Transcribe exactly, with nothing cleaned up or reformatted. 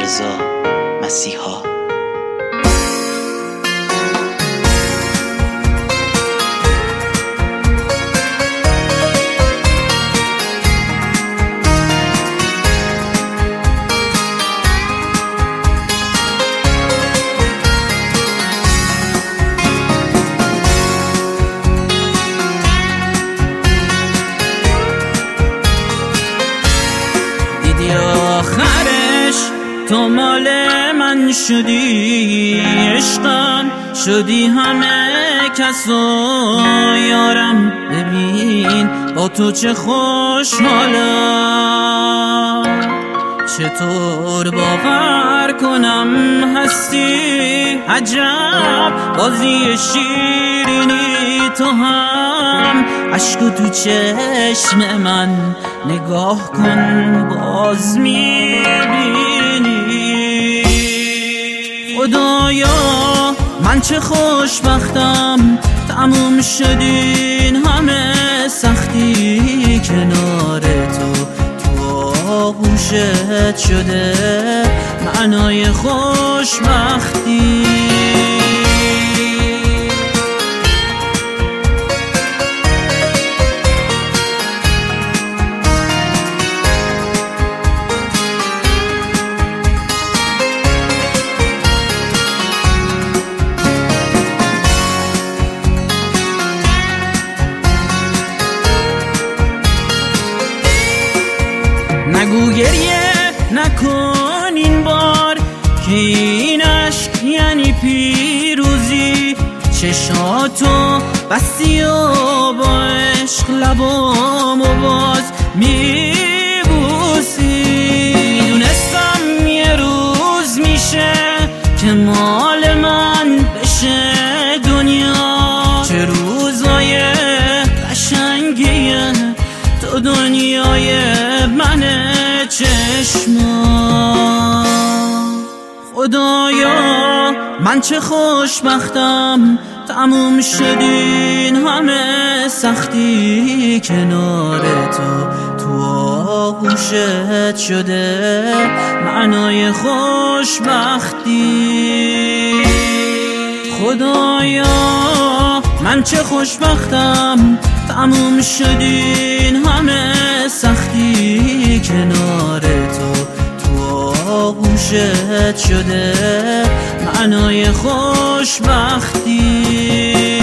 رضا مسیحا. آخرش تو مال من شدی، عشقم شدی همه کسو یارم. ببین با تو چه خوشحالم، چطور باور کنم هستی عجب بازی شیرینی تو هم. عشق تو چشم من نگاه کن باز میبینی. خدایا من چه خوشبختم، تموم شدین همه سختی کنار تو. تو آغوشت شده معنای خوشبختی. نگو گریه نکن این بار که این عشق یعنی پیروزی. چشاتو بستی و با عشق لبامو باز میبوسی. دونستم یه روز میشه که مال من بشه دنیا. چه روزای قشنگیه تو دنیای منه چشما. خدایا من چه خوشبختم، تموم شدین همه سختی کنار تو. تو آغوشت شده معنای خوشبختی. خدایا من چه خوشبختم، تموم شدین همه سختی کنار تو. تو آغوشت شده معنای خوشبختی.